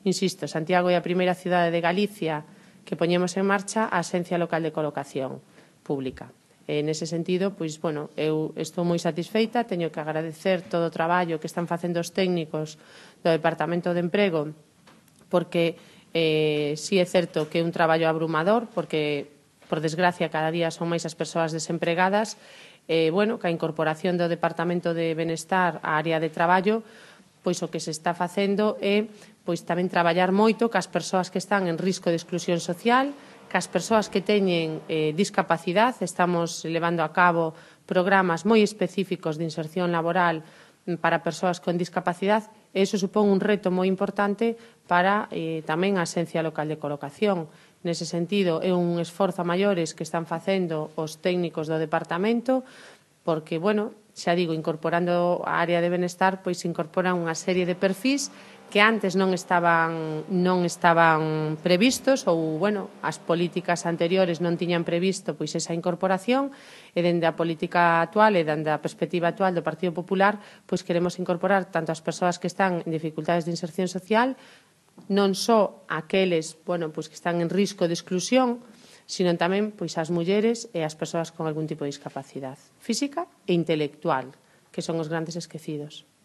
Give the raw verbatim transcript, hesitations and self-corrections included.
Insisto, Santiago é a primeira cidade de Galicia que poñemos en marcha a Axencia Local de Colocación Pública. E, nese sentido, pois, bueno, eu estou moi satisfeita, teño que agradecer todo o traballo que están facendo os técnicos do Departamento de Emprego, porque eh, si é certo que é un traballo abrumador, porque, por desgracia, cada día son máis as persoas desempregadas, e, bueno, que a incorporación do Departamento de Benestar á área de traballo, pois o que se está facendo é pois tamén traballar moito cas persoas que están en risco de exclusión social, cas persoas que teñen eh, discapacidade. Estamos levando a cabo programas moi específicos de inserción laboral para persoas con discapacidade e iso supón un reto moi importante para eh, tamén a Axencia Local de Colocación. Nese sentido, é un esforzo a maiores que están facendo os técnicos do departamento porque, bueno, xa digo, incorporando a área de benestar, pois se incorporan unha serie de perfís que antes non estaban non estaban previstos ou, bueno, as políticas anteriores non tiñan previsto pois esa incorporación e dende a política actual e dende a perspectiva actual do Partido Popular pois queremos incorporar tanto as persoas que están en dificultades de inserción social, non só aqueles, bueno, pois que están en risco de exclusión, sino tamén pois as mulleres e as persoas con algún tipo de discapacidade física e intelectual, que son os grandes esquecidos.